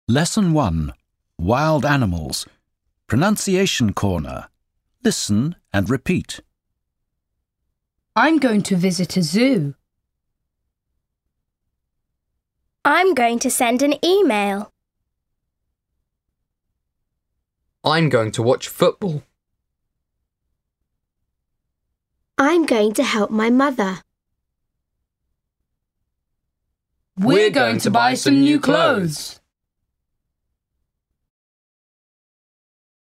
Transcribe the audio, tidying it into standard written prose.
Lesson 1. Wild Animals. Pronunciation Corner. Listen and repeat. I'm going to visit a zoo. I'm going to send an email. I'm going to watch football. I'm going to help my mother. We're going to buy some new clothes.